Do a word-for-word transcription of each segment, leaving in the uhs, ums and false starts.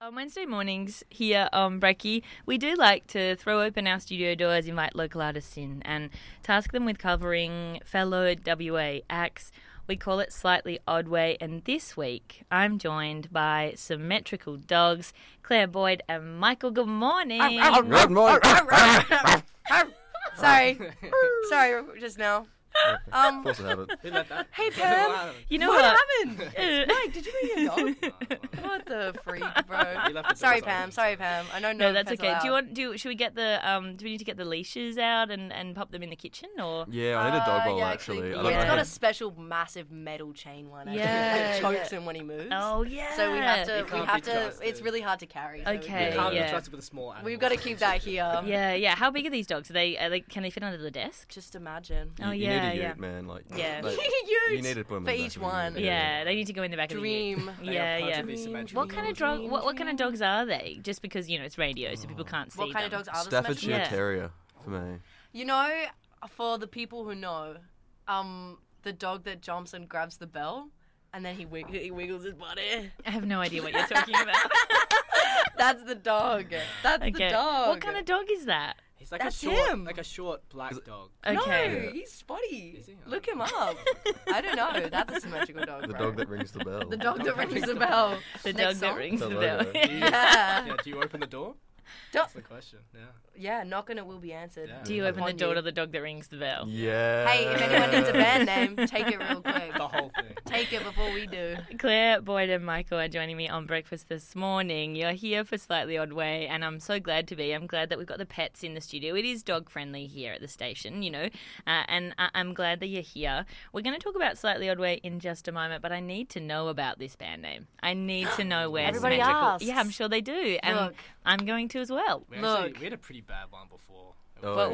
On Wednesday mornings here on Brekkie, we do like to throw open our studio doors, invite local artists in, and task them with covering fellow W A acts. We call it Slightly Odd Way, and this week I'm joined by Symmetrical Dogs, Claire Boyd and Michael. Good morning. Good morning. Sorry. Sorry, just now. Um, Of course I haven't. Hey, Pam. You know what, what? happened? Mike, did you bring your dog? What the freak, bro? Sorry, Pam. Sorry, Pam. I know no. No, that's pets okay. allowed. Do you want? Do should we get the? Um, do we need to get the leashes out and, and pop them in the kitchen, or? Yeah, I need a dog Uh, bowl yeah, actually. I Yeah, don't it's Yeah. got know. a special, massive metal chain one. Actually. Yeah, It chokes yeah. him when he moves. Oh yeah. So we have to. You We can't have be to. trusted. It's really hard to carry. so we- Okay, You can't yeah. be trusted with a small animal. We've got to keep that here. Yeah, yeah. How big are these dogs? Are they? Are they? Can they fit under the desk? Just imagine. Oh, you, yeah, you need a yeah. ute, man. Like, Yeah. like, Ute you need to put 'em in for the back each of the one. ute. Yeah, they need to go in the back Dream. of the ute. They Yeah, are yeah. perfectly symmetrical. What kind of dog? Dream, What, what kind of dream. dogs are they? Just because you know it's radio, so people can't see What kind them. of dogs are the Staffordshire Yeah. Terrier for me. You know, for the people who know, um, the dog that jumps and grabs the bell, and then he, wig- he wiggles his body. I have no idea what you're talking about. That's the dog. That's Okay. the dog. What kind of dog is that? He's like That's a short, him. like a short black dog. Okay. No, he's spotty. Is he? Look him up. I don't know. That's a symmetrical dog. The bro. dog that rings the bell. The dog that rings the bell. The Next dog that song? rings The the logo. bell. Do you, Yeah. yeah. Do you open the door? Do- That's the question. Yeah. yeah, knock and it will be answered. Yeah. Do you open the Upon door you. to the dog that rings the bell? Yeah. Hey, if anyone needs a band name, take it real quick. The whole thing. Take it before we do. Claire, Boyd and Michael are joining me on breakfast this morning. You're here for Slightly Odd Way, and I'm so glad to be. I'm glad that we've got the pets in the studio. It is dog-friendly here at the station, you know, uh, and I- I'm glad that you're here. We're going to talk about Slightly Odd Way in just a moment, but I need to know about this band name. I need to know where Everybody Symmetrical... asks. Yeah, I'm sure they do, and Look. I'm going to as well. We actually Look. we had a pretty bad one before. Oh, What yeah.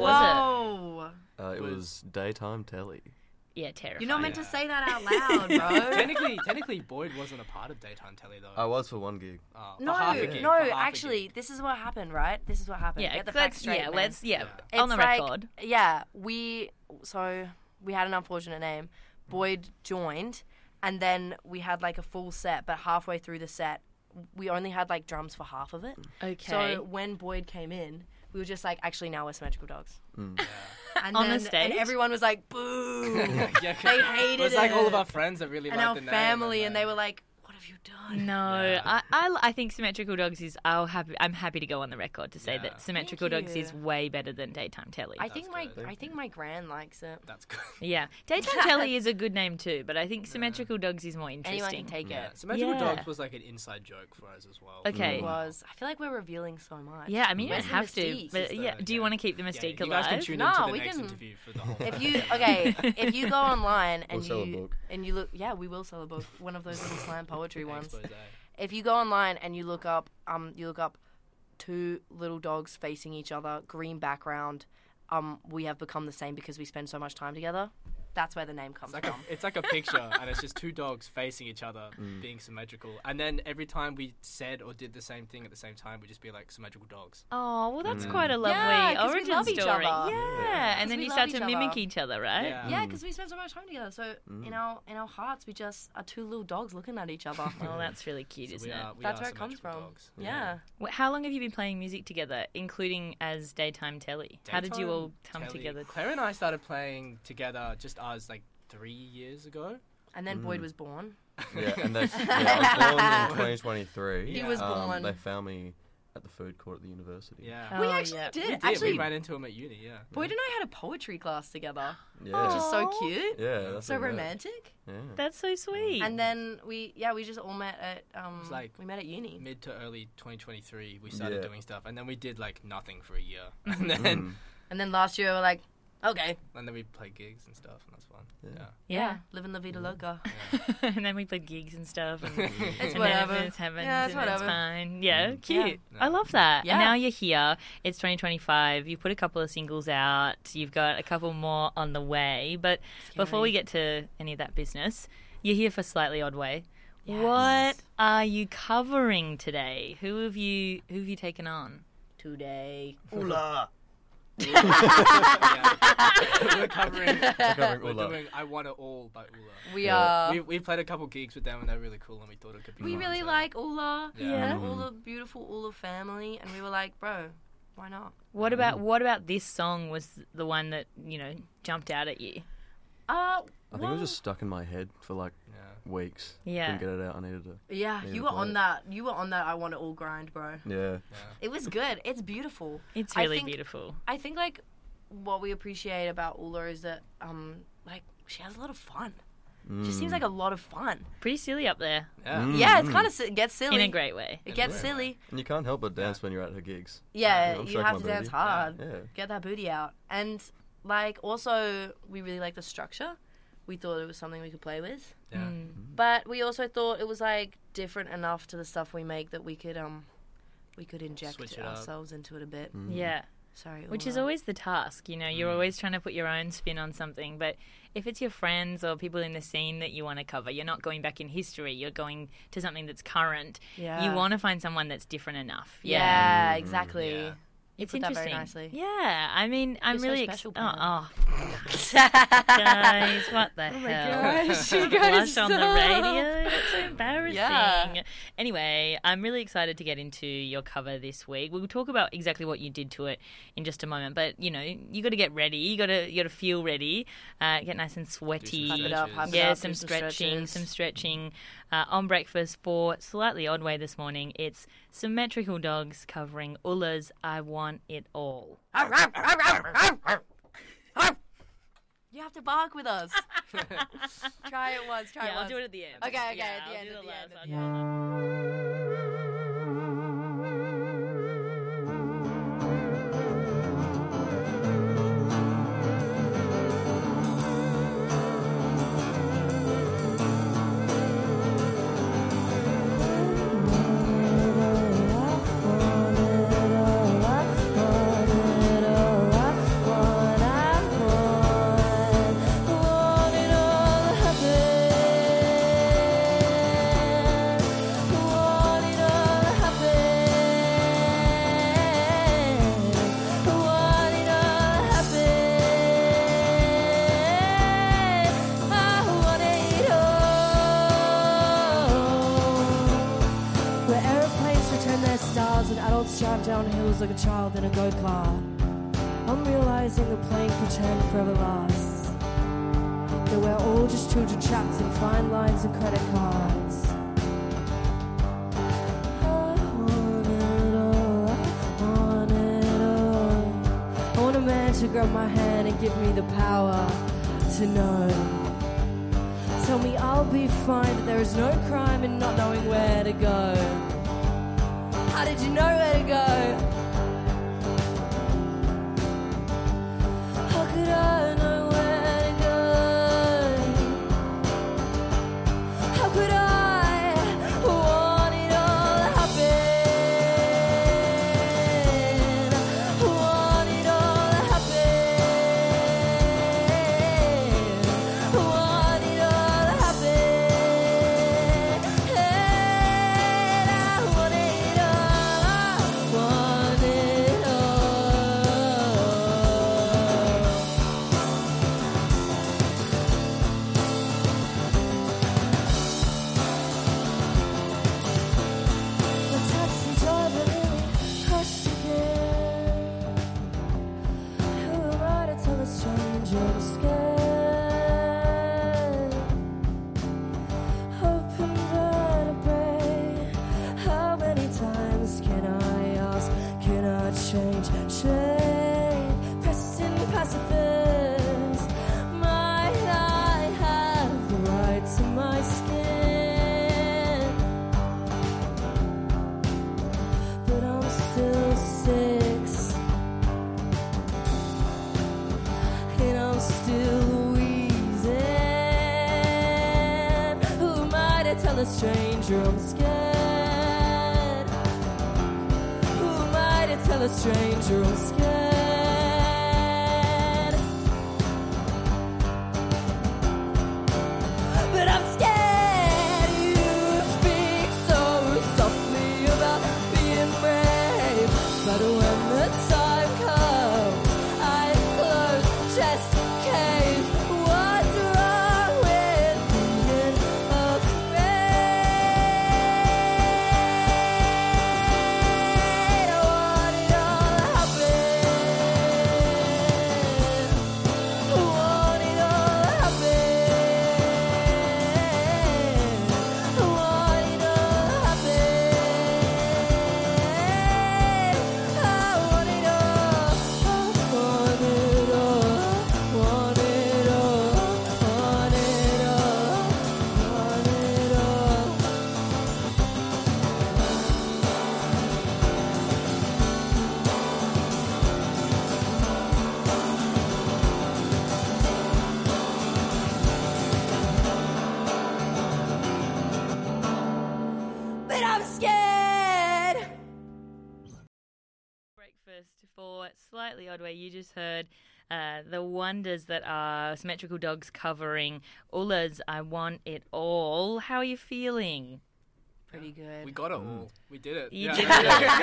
was it? Whoa. Uh, it was daytime telly. Yeah, terrifying. You're not meant Yeah. to say that out loud, bro. technically, technically, Boyd wasn't a part of daytime telly though. I was for one gig. Oh, for No, half a gig, no, for half a actually, gig. this is what happened, right? This is what happened. Yeah, Get the let's, facts straight, yeah, man. let's, yeah, Yeah. on the It's like- record. Yeah, we, so we had an unfortunate name. Boyd joined, and then we had like a full set, but halfway through the set, we only had like drums for half of it. Okay. So when Boyd came in, we were just like, actually, now we're Symmetrical Dogs. Mm. And On the then, stage? And everyone was like, boo. yeah, 'cause They hated it. was like all of it. our friends that really and liked our the name. family, and uh, they were like, what have you done? No, Yeah. I, I, I think Symmetrical Dogs is. I'll happy. I'm happy to go on the record to say Yeah. that Symmetrical Thank Dogs you. is way better than Daytime Telly. I think my good. I think my gran likes it. That's good. yeah, Daytime Telly is a good name too, but I think Symmetrical Dogs is more interesting. Anyone can take Yeah. it. Symmetrical Yeah. Dogs was like an inside joke for us as well. Okay. It was. I feel like we're revealing so much. Yeah, I mean you Where's don't the have to, mystique? but Is yeah. the- Do you yeah. want to keep the Yeah, mystique you guys can alive? tune No, into the we next can- interview for the whole. If you okay, if you go online and We'll sell a you book. and you look, yeah, we will sell a book. One of those little slam poetry ones. Expose. If you go online and you look up, um, you look up two little dogs facing each other, green background. Um, we have become the same because we spend so much time together. That's where the name comes It's like, a, from. it's like a picture, and it's just two dogs facing each other, being symmetrical. And then every time we said or did the same thing at the same time, we'd just be like symmetrical dogs. Oh well, that's Mm. quite a lovely Yeah, 'cause we origin love each story. other. Yeah, Yeah. and 'Cause then we you love start each to other. mimic each other, right? Yeah. Yeah, because we spend so much time together. So in our in our hearts, we just are two little dogs looking at each other. Well, that's really cute, So isn't we it? are, we That's are where it comes symmetrical from. Dogs. Yeah. Wh- How long have you been playing music together, including as Daytime Telly? How did you Daytime all come telly. together? Claire and I started playing together just us like three years ago. And then Boyd was born. Yeah, and they, yeah, I was born in twenty twenty-three. He was um, born. They found me at the food court at the university. Yeah. we Oh, actually yeah. did. We did. Actually, we ran into him at uni. Yeah. Boyd and I had a poetry class together, Yeah. which is so Aw. cute, Yeah, that's so what we met. romantic. Yeah. That's so sweet. And then we, yeah, we just all met at um, was like we met at uni. Mid to early twenty twenty-three, we started Yeah. doing stuff, and then we did like nothing for a year, and then Mm. And then last year we were like, okay, and then we played gigs and stuff, and that's fun. Yeah. Yeah. yeah. living la vida loca. and then we played gigs and stuff. And, It's and whatever. Then it's happened. Yeah, it's and it's whatever. fine. Yeah, Mm. cute. Yeah. I love that. Yeah. And now you're here. It's twenty twenty-five. You've put a couple of singles out. You've got a couple more on the way. But before we get to any of that business, you're here for Slightly Odd Way. Yes. What are you covering today? Who have you Who have you taken on? Today, Ula. We were, yeah. we were covering. covering We're Ula. doing "I Want It All" by Ula. We Yeah. are. We we played a couple gigs with them and they're really cool and we thought it could be. We fun, really so- like Ula. Yeah. Yeah. And all the beautiful Ula family, and we were like, bro, why not? What about what about this song was the one that, you know, jumped out at you? Uh, I think it was just stuck in my head for like Yeah. weeks. Yeah. Couldn't get it out. I needed to. yeah, Yeah, you were play on it. that. You were on that. I want it all grind, bro. Yeah. Yeah. It was good. It's beautiful. It's I really think- beautiful. I think like what we appreciate about Ula is that um like she has a lot of fun. She seems like a lot of fun. Pretty silly up there Yeah. Mm. Yeah, it's kind of it gets silly. in a great way. It gets Yeah. silly. And you can't help but dance when you're at her gigs. Yeah, I'm you shaking have my to dance booty. hard. Yeah. Get that booty out. And like also we really like the structure. We thought it was something we could play with. Yeah. Mm. But we also thought it was like different enough to the stuff we make that we could um we could inject Switch it up. ourselves into it a bit. Mm. Yeah. Sorry. Which is Ula. always the task, you know, you're Mm. always trying to put your own spin on something. But if it's your friends or people in the scene that you want to cover, you're not going back in history, you're going to something that's current. Yeah. You want to find someone that's different enough. Yeah. Yeah, Mm. exactly. Yeah. You It's put that interesting. very nicely. Yeah, I mean, I'm You're so really special, oh, Pam. oh, guys, what the Oh my hell? gosh, you Blush guys on the stop. radio. That's so embarrassing. Yeah. Anyway, I'm really excited to get into your cover this week. We'll talk about exactly what you did to it in just a moment. But you know, you got to get ready. You got to you got to feel ready. Uh, get nice and sweaty. Hype it up, hype it yeah, up, some do some stretching, stretches. some stretching. Uh, on breakfast for Slightly Odd Way this morning, it's Symmetrical Dogs covering Ula's "I Want It All." You have to bark with us. Try it once. Try it Yeah, once. I'll do it at the end. Okay, okay, Yeah, at the I'll end, do at the the last, end, I'll at do the the last. Where aeroplanes return their stars and adults drive down hills like a child in a go-kart. I'm realizing the playing pretend forever lasts. That we're all just children trapped in fine lines and credit cards. I want it all, I want it all. I want a man to grab my hand and give me the power to know. Tell me I'll be fine, that there is no crime in not knowing where to go. How did you know where to go? How could I know where to go? How could I want it all happen? Want it all happen? Want it all happen? I want it all. Want it all. The taxi driver nearly crashed again. Who am I to tell a stranger I'm scared? Open vertebrae. How many times can I ask? Can I change? Trade, Preston pacifist. Might I have the right to my skin? But I'm still six, and I'm still wheezing. Who am I to tell a stranger I'm scared? Who am I to tell a stranger I'm scared? But I'm scared you speak so softly about being brave. But when the time comes, Breakfast for Slightly Odd Way. You just heard uh, the wonders that are Symmetrical Dogs covering Ulla's I Want It All. How are you feeling? Pretty good. We got it all. We did it. You yeah. did it.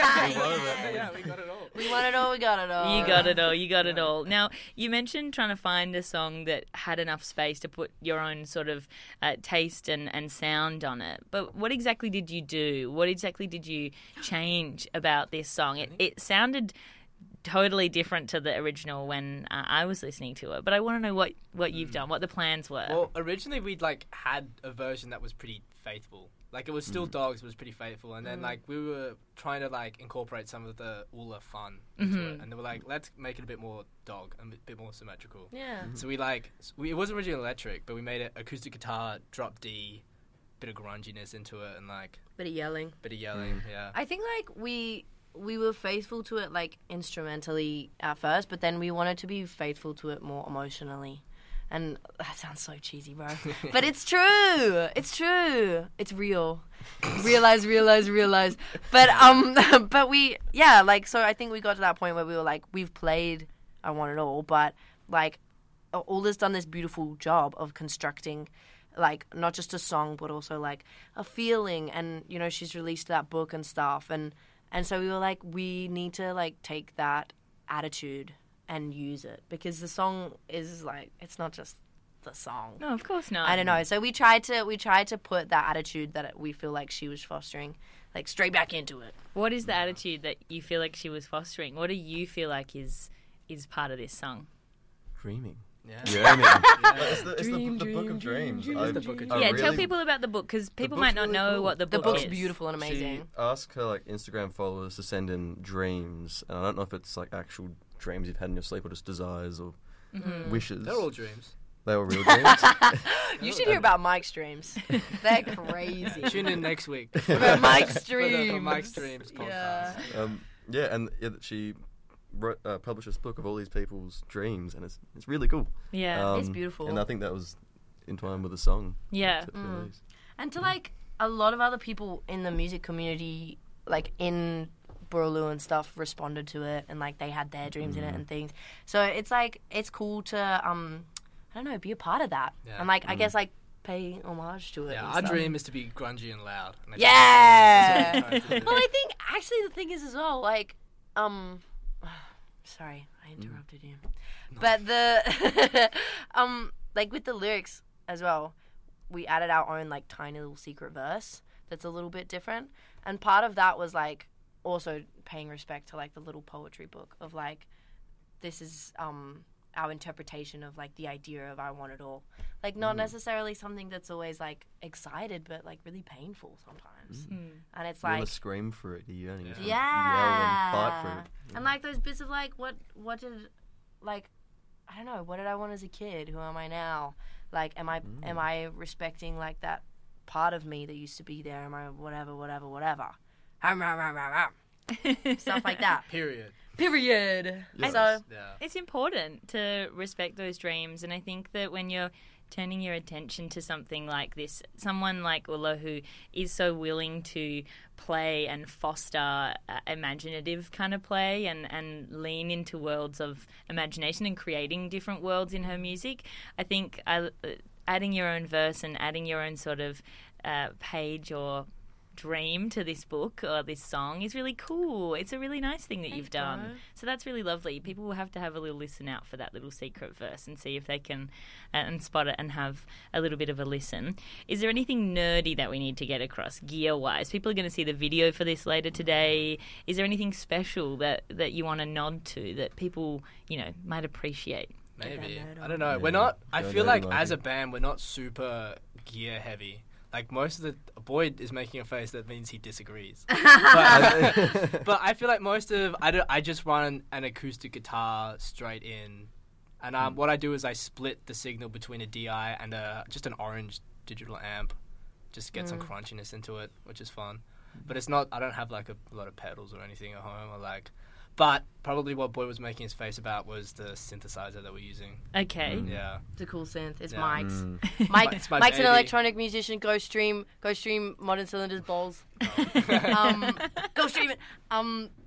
yeah, yeah, we got it all. We want it all, we got it all. You got it all. You got it all. Now, you mentioned trying to find a song that had enough space to put your own sort of uh, taste and, and sound on it. But what exactly did you do? What exactly did you change about this song? It, it sounded totally different to the original when uh, I was listening to it. But I want to know what, what you've done, what the plans were. Well, originally we'd like had a version that was pretty faithful. Like, it was still Dogs, it was pretty faithful. And then, like, we were trying to, like, incorporate some of the Ulla fun into Mhm. it. And they were like, let's make it a bit more Dog, a bit more symmetrical. Yeah. So we, like, s- we, it wasn't originally electric, but we made it acoustic guitar, drop D, bit of grunginess into it, and, like, Bit of yelling. bit of yelling, yeah. I think like we we were faithful to it like instrumentally at first, but then we wanted to be faithful to it more emotionally. And that sounds so cheesy, bro. But it's true. It's true. It's real. Realize, realize, realize. But um but we yeah, like so I think we got to that point where we were like, we've played I Want It All, but like Ulla's done this beautiful job of constructing like not just a song but also like a feeling, and you know she's released that book and stuff, and and so we were like, we need to like take that attitude and use it, because the song is like, it's not just the song. No, of course not. I don't know. So we tried to we tried to put that attitude that we feel like she was fostering like straight back into it. What is the attitude that you feel like she was fostering? What do you feel like is is part of this song? Dreaming. Yeah. Yeah, I mean, Yeah. it's the, it's Dream, the, the book of dream, dreams. dream, I- It's the book of I yeah, dreams. tell really- people about the book, because people book's might not really know cool. what the The book book's is. beautiful and amazing. She asked her like Instagram followers to send in dreams, and I don't know if it's like actual dreams you've had in your sleep or just desires or Mhm. wishes. They're all dreams. They were real dreams. You should hear about Mike's dreams. They're crazy. Tune in next week. For Mike's For the- dreams. For Mike's Dreams podcast. Yeah. um, yeah, and yeah, that she wrote, uh, published this book of all these people's dreams, and it's it's really cool. Yeah. Um, It's beautiful. and I think that was entwined with the song. Yeah. to- to Mm. release. And to like a lot of other people in the music community, like in Buraloo and stuff, responded to it, and like they had their dreams in it and things. So it's like it's cool to um, I don't know, be a part of that, Yeah. and like I guess like pay homage to it. Yeah, and our stuff. dream is to be grungy and loud. And I think Yeah. that's what we're trying to do. Well, I think actually the thing is as well, like, um, sorry, I interrupted you, but the, um, like with the lyrics as well, we added our own like tiny little secret verse that's a little bit different, and part of that was like also paying respect to like the little poetry book of like, this is um our interpretation of like the idea of I Want It All, like not necessarily something that's always like excited, but like really painful sometimes. Mm. And it's You want like, to scream for it, you only just yeah, yell and fight for it. and like those bits of like, what, what did, like, I don't know, what did I want as a kid? Who am I now? Like, am I, Mm. am I respecting like that part of me that used to be there? Am I whatever, whatever, whatever? Stuff like that. Period. Period. Yeah. So Yeah. It's important to respect those dreams, and I think that when you're turning your attention to something like this, someone like Ulla, who is so willing to play and foster uh, imaginative kind of play and, and lean into worlds of imagination and creating different worlds in her music, I think I, uh, adding your own verse and adding your own sort of uh, page or dream to this book or this song is really cool. It's a really nice thing that you've done. bro. So that's really lovely. People will have to have a little listen out for that little secret verse and see if they can uh, and spot it and have a little bit of a listen. Is there anything nerdy that we need to get across gear-wise? People are going to see the video for this later today. Is there anything special that, that you want to nod to that people, you know, might appreciate? Maybe. nerd I don't know. Yeah. We're not. I Go feel nerdy, like Mikey. as a band, we're not super gear heavy. Like most of the Boyd is making a face that means he disagrees. but, but I feel like most of I, do, I just run an acoustic guitar straight in, and um, what I do is I split the signal between a D I and a just an orange digital amp, just to get some crunchiness into it, which is fun. But it's not. I don't have like a, a lot of pedals or anything at home, or like. But probably what Boyd was making his face about was the synthesizer that we're using. Okay. Yeah. it's a cool synth. It's Yeah. Mike's. Mm. Mike, It's my Mike's an baby. electronic musician. Go stream, go stream Modern Cylinders bowls. um, go stream it. Um, but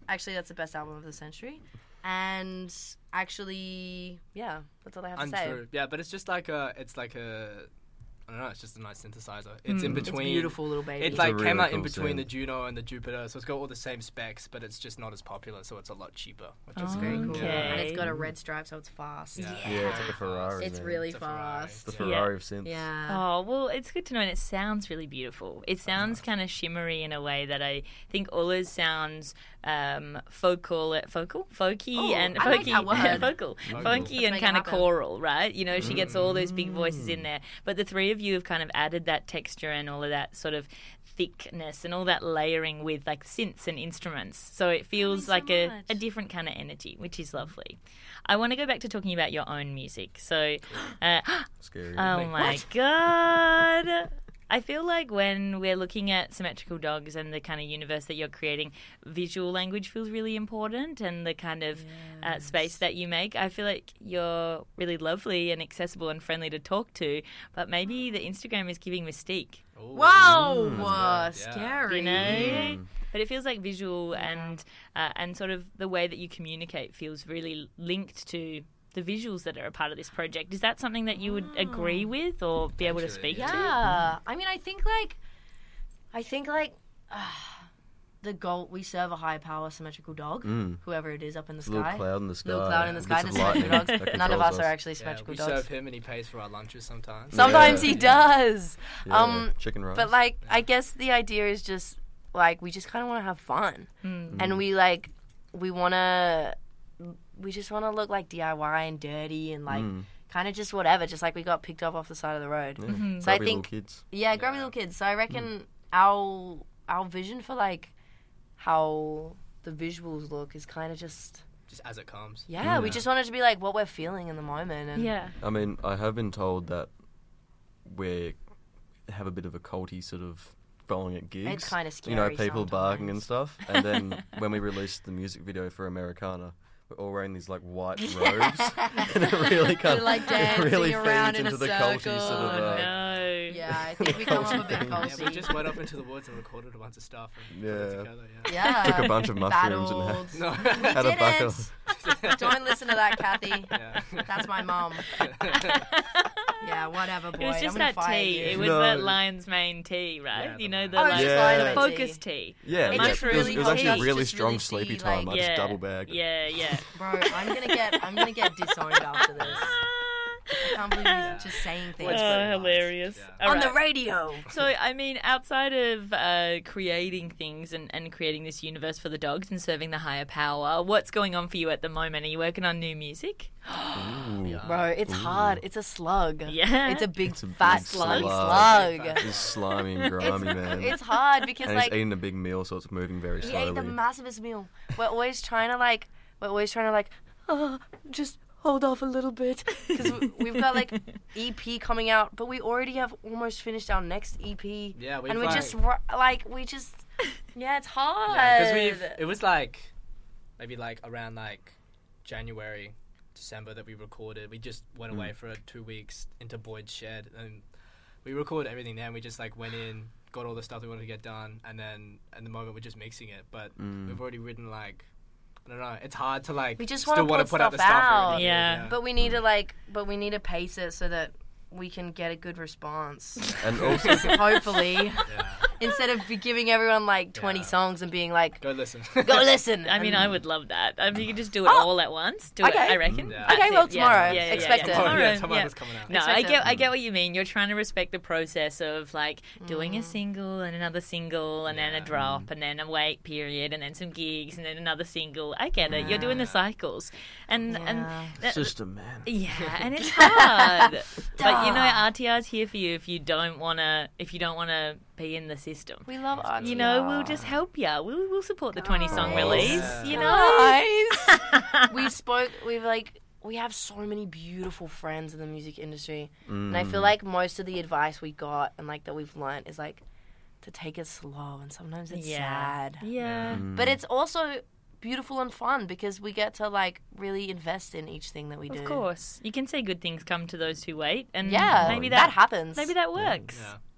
actually, that's the best album of the century. And actually, yeah, that's all I have to say. Untrue. Yeah, but it's just like a, it's like a, I don't know, it's just a nice synthesizer. It's Mm. in It's between. beautiful, little baby. It like It's a came really out in cool between sound. the Juno and the Jupiter, so it's got all the same specs, but it's just not as popular, so it's a lot cheaper, which is It's very cool. Okay. And it's got a red stripe, so it's fast. Yeah, Yeah, it's like a Ferrari. It's man. really It's a Ferrari. fast. the Yeah. Ferrari of synths. Yeah. Oh, well, it's good to know, and it sounds really beautiful. It sounds kind of shimmery in a way that I think Ola's sounds um, focal, focal, folky, Oh, and I like folky, that word. focal, Vocal. funky, Let's and make it kind of happen. choral, right? You know, she gets all those big voices Mm. in there, but the three of you have kind of added that texture and all of that sort of thickness and all that layering with like synths and instruments. So it feels means so like a, much. a different kind of energy, which is lovely. I want to go back to talking about your own music. So, uh, Scary. oh my god. I feel like when we're looking at Symmetrical Dogs and the kind of universe that you're creating, visual language feels really important, and the kind of uh, space that you make. I feel like you're really lovely and accessible and friendly to talk to, but maybe the Instagram is giving mystique, Ooh. Whoa, That's uh, good, yeah. scary. you know? Mm. But it feels like visual and uh, and sort of the way that you communicate feels really linked to the visuals that are a part of this project. Is that something that you would agree with or be able to Potentially, speak yeah. to? Yeah. I mean, I think like, I think like, uh, the goal, we serve a high power symmetrical dog, Mm. whoever it is up in the It's a little sky. cloud in the sky. Little cloud in the bits sky, of the symmetrical lightning dogs. that None of controls us are actually Yeah, symmetrical we dogs. serve him and he pays for our lunches sometimes. Sometimes Yeah. he does. Yeah, Um, chicken rice. But like, I guess the idea is just like we just kind of want to have fun, Mm. and we like we want to we just want to look like D I Y and dirty and like Mm. kind of just whatever, just like we got picked up off the side of the road. Yeah. Mm-hmm. So I Grubby think- little kids. Yeah, grubby Yeah. little kids. So I reckon our our vision for like how the visuals look is kind of just Just as it comes. yeah, we Yeah. just want it to be like what we're feeling in the moment. And Yeah. I mean, I have been told that we have a bit of a culty sort of following at gigs. It's kinda scary You know, people barking and sometimes. stuff. And then when we released the music video for Americana, we're all wearing these like white robes, and it really kind of like, it really dancing around feeds in a into the culty sort circle of. and- Uh, No. yeah, I think we come up a bit Yeah, Yeah, culty. we just went off into the woods and recorded a bunch of stuff and put it Yeah. together. Yeah. Yeah, Took a bunch of mushrooms and battled. had, No. had a Did bucket. it. Don't listen to that, Kathy. Yeah. That's my mom. Yeah, whatever, boy. It was I'm just gonna that fire tea. you. It was No. that lion's mane tea, right? Yeah, you the know, the Oh, like it's just the lion's mane focus tea. tea. Yeah, The yeah. mushroom It was, it was tea. actually It's really just strong really sleepy tea, time. like- I just Yeah. double bagged. Yeah, yeah. Bro, I'm gonna get I'm gonna get disowned after this. I can't believe he's just saying things. Well, it's Oh, very nice. hilarious. Yeah. All On the right. radio. So, I mean, outside of uh, creating things and, and creating this universe for the dogs and serving the higher power, what's going on for you at the moment? Are you working on new music? Ooh. Bro, it's hard. It's a slug. Yeah. It's a big It's a fat big slug. slug. slug. It's slimy and grimy, man. It's hard because and like he's eating a big meal, so it's moving very we slowly. ate the massivest meal. We're always trying to like we're always trying to like oh, just hold off a little bit because we've got like E P coming out, but we already have almost finished our next E P. Yeah, we've and we like, just ru- like we just yeah, it's hard. because we've it was like maybe like around like January, December that we recorded. We just went away for two weeks into Boyd's shed and we recorded everything there. And we just like went in, got all the stuff we wanted to get done, and then at the moment we're just mixing it. But Mm. we've already written like I don't know. It's hard to like We just still wanna want to put put out the stuff stuff. we out. already did, Yeah. But we need to like but we need to pace it so that we can get a good response. And also, Hopefully. yeah. Instead of be giving everyone like twenty Yeah. songs and being like, Go listen. go listen. I mean, And- I would love that. If you could just do it Oh, all at once, do it, okay. I reckon. Yeah. That's Okay, well, it. Yeah, tomorrow. yeah, yeah, yeah, Expect yeah. it. Tomorrow, Tomorrow, yeah, tomorrow yeah. is coming out. No, Expect I it. get, I get what you mean. You're trying to respect the process of like doing Mm. a single and another single and then Yeah. a drop and then a wait period and then some gigs and then another single. I get it. You're doing the cycles, and and Yeah. that- system, man. yeah, and it's hard. But you know, R T R's here for you if you don't wanna if you don't wanna be in the system. We love art. You know, we'll just help you. We'll we'll support the twenty song Guys. release. Yeah. You know, Guys. we spoke. We've like we have so many beautiful friends in the music industry, and I Mm. feel like most of the advice we got and like that we've learned is like to take it slow, and sometimes it's yeah, sad, yeah. Mm. but it's also beautiful and fun because we get to like really invest in each thing that we do. Of course, you can say good things come to those who wait, and Yeah, maybe that that, happens. maybe that works. Yeah.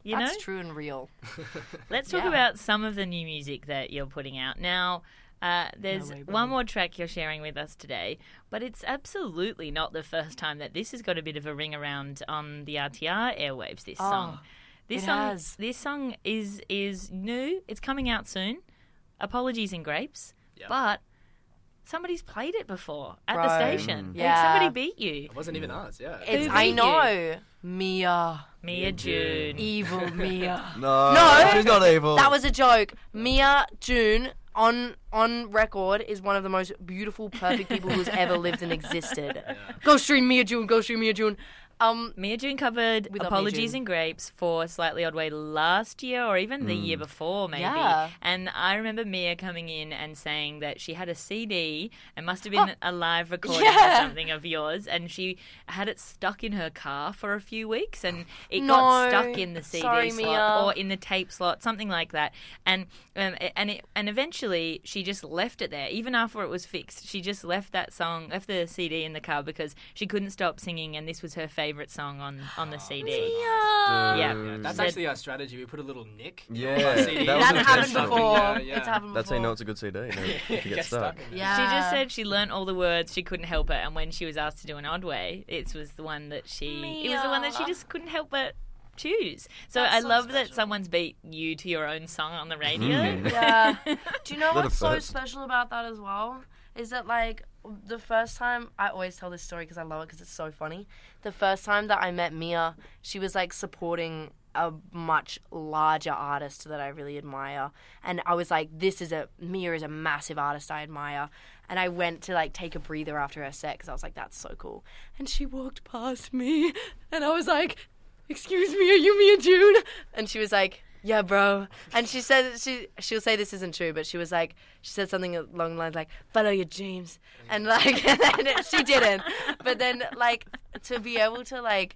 You That's know? true and real. Let's talk Yeah. about some of the new music that you're putting out. Now, uh, there's way, bro. one more track you're sharing with us today, but it's absolutely not the first time that this has got a bit of a ring around on the R T R airwaves, this Oh, song. This it song has. this song is is new. It's coming out soon. Apologies in Grapes. Yeah. But somebody's played it before at Bro. the station. Mm. Like, Yeah. somebody beat you. It wasn't even us, yeah. It's, Who I beat you? know. Mia. Mia June. Evil Mia. No, No. she's not evil. That was a joke. Mia June on on record is one of the most beautiful, perfect people who's ever lived and existed. Go stream Mia June. Go stream Mia June. Um, Mia June covered We love Mia Apologies June. in Grapes for Slightly Odd Way last year or even the Mm. year before, maybe. Yeah. And I remember Mia coming in and saying that she had a C D. It must have been a live recording Yeah. or something of yours. And she had it stuck in her car for a few weeks and it No. got stuck in the C D Sorry, slot Mia. or in the tape slot, something like that. And um, and it, and eventually she just left it there. Even after it was fixed, she just left that song, left the C D in the car because she couldn't stop singing and this was her favourite song on, on the C D. Mia. Yeah. Dude. That's Said- actually our strategy. We put a little nick. Yeah, on our C D. that was That's happened intentional. before. Yeah, yeah. It's happened That's how before. you know it's a good C D. You know, if you get Get stuck. stuck in there. Yeah. She just said she learnt all the words, she couldn't help it, and when she was asked to do an odd way, it was the one that she it was the one that she Mia. just couldn't help but choose. So That's I so love that special. someone's beat you to your own song on the radio. Mm. Yeah. Do you know What a what's so first. special about that as well? Is that like the first time I always tell this story because I love it because it's so funny. The first time that I met Mia, she was like supporting a much larger artist that I really admire, and I was like, "This is a Mia is a massive artist I admire." And I went to like take a breather after her set because I was like, "That's so cool." And she walked past me, and I was like, "Excuse me, are you Mia June?" And she was like, "Yeah, bro." And she said she she'll say this isn't true, but she was like she said something along the lines like "follow your dreams," and like and it- she didn't. But then like to be able to like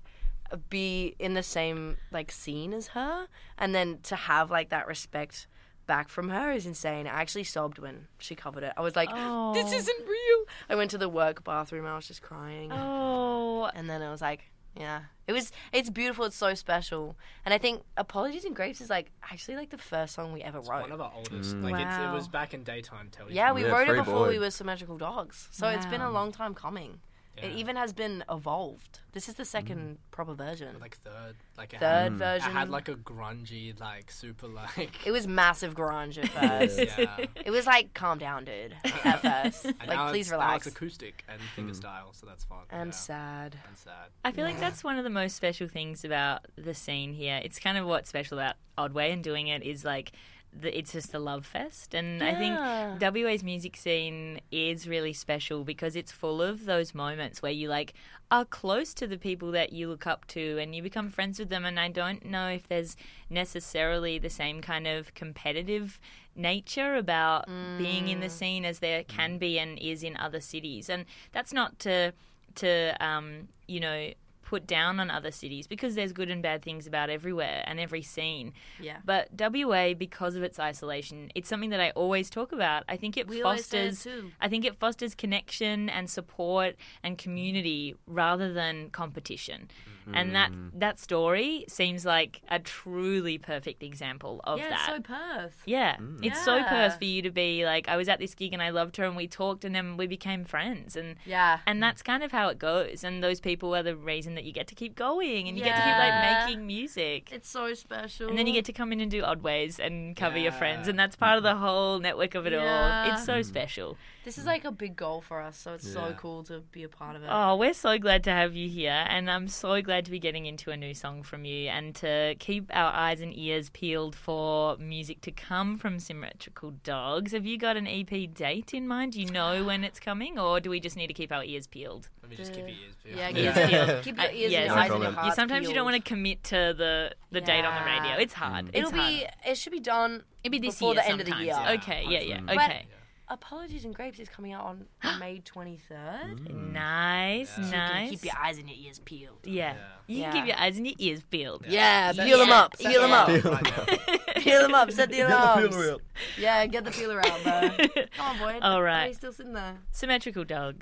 be in the same like scene as her, and then to have like that respect back from her is insane. I actually sobbed when she covered it. I was like, Oh. "This isn't real." I went to the work bathroom. I was just crying. Oh, And then it was like, yeah, it was. It's beautiful. It's so special. And I think "Apologies in Grapes" is like actually like the first song we ever It's wrote. one of our oldest. Mm. Like it's, it Wow. was back in daytime television. Yeah, we Yeah, wrote it Free before Boy. we were Symmetrical Dogs. So it's been a Wow. long time coming. It Yeah. even has been evolved. This is the second proper version. like third, like it Third had, Mm. version. it had like a grungy, like super like. it was massive grunge at first. yeah. It was like, calm down, dude. At first, And like, now please it's, now relax. it's acoustic and finger style, so that's fun. And yeah. sad. And sad. I feel like that's one of the most special things about the scene here. It's kind of what's special about Odd Way and doing it is like the, it's just a love fest, and I Yeah. think W A's music scene is really special because it's full of those moments where you like are close to the people that you look up to and you become friends with them. And I don't know if there's necessarily the same kind of competitive nature about being in the scene as there can be and is in other cities, and that's not to to um, you know. put down on other cities because there's good and bad things about everywhere and every scene. Yeah. But W A, because of its isolation, it's something that I always talk about. I think it We always say it fosters too. I think it fosters connection and support and community rather than competition. And that that story seems like a truly perfect example of yeah, that. it's so Perth. Yeah, it's so Yeah. Perth for you to be like, I was at this gig and I loved her and we talked and then we became friends, and Yeah. and that's kind of how it goes. And those people are the reason that you get to keep going and you get to keep Yeah. like making music. It's so special. And then you get to come in and do Odd Ways and cover your friends, Yeah. and that's part of the whole network of it all. Yeah. It's so special. This is like a big goal for us, so it's so Yeah. cool to be a part of it. Oh, we're so glad to have you here, and I'm so glad to be getting into a new song from you and to keep our eyes and ears peeled for music to come from Symmetrical Dogs. Have you got an E P date in mind? Do you know when it's coming, or do we just need to keep our ears peeled? Let me just keep your ears peeled. Yeah, Ears keep, peeled. keep your Uh, ears yeah, and your so- eyes and your comment. You heart sometimes you don't peeled. want to commit to the the date on the Yeah. radio. It's hard. It's It'll be. hard. It should be done. It'll be this before year the end of the sometimes. year. Yeah. Okay, yeah, yeah. But- Okay. Apologies in Grapes is coming out on May twenty-third. Nice, Yeah. So you nice. So you can keep your eyes and your ears peeled. Yeah. Yeah. You can Yeah. keep your eyes and your ears peeled. Yeah, Set- peel them yeah. up. set Peel them the up. alarm right now. Peel them up. Set the alarms. Real. Yeah, get the peeler out, bro. Come on, boy. All Why right. are you still sitting there? Symmetrical Dogs.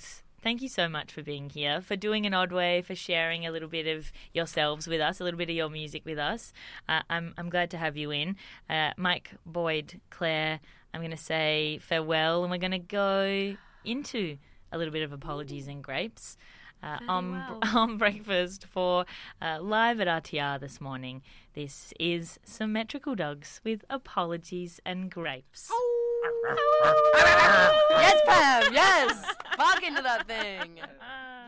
thank you so much for being here, for doing an odd way, for sharing a little bit of yourselves with us, a little bit of your music with us. Uh, I'm I'm glad to have you in. Uh, Mike, Boyd, Claire, I'm going to say farewell, and we're going to go into a little bit of Apologies and Grapes. Uh, on, well. on breakfast for uh, live at R T R this morning. This is Symmetrical Dogs with Apologies and Grapes. Yes, Pam, yes! Bark into that thing. Yes.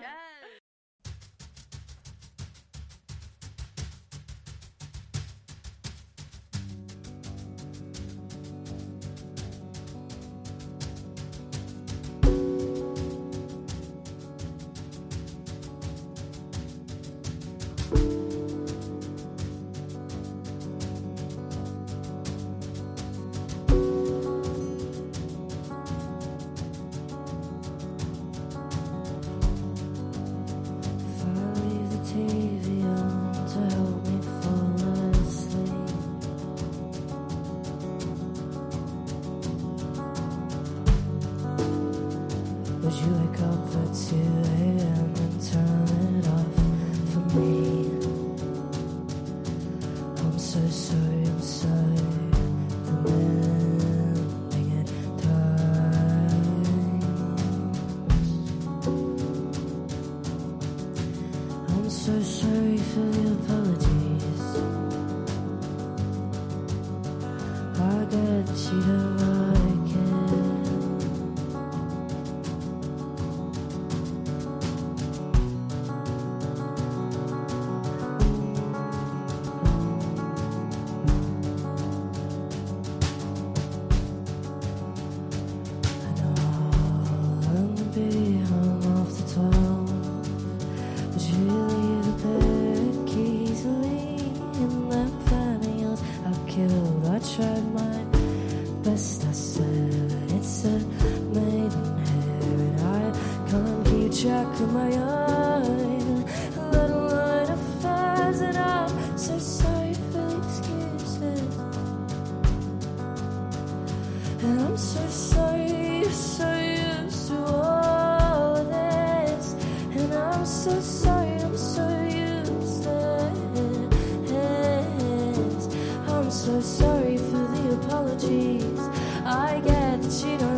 Would you wake up at two a.m. and turn it off for me? I'm so sorry, I'm sorry. The mending it times. I'm so sorry for the apologies. I get you don't like it. I tried my best, I said it's a maidenhair, and I can't keep track of my own little line of affairs, and I'm so sorry for the excuses, and I'm so sorry you're so used to all of this, and I'm so sorry, I'm so useless. I'm so sorry for the apologies. I get that you don't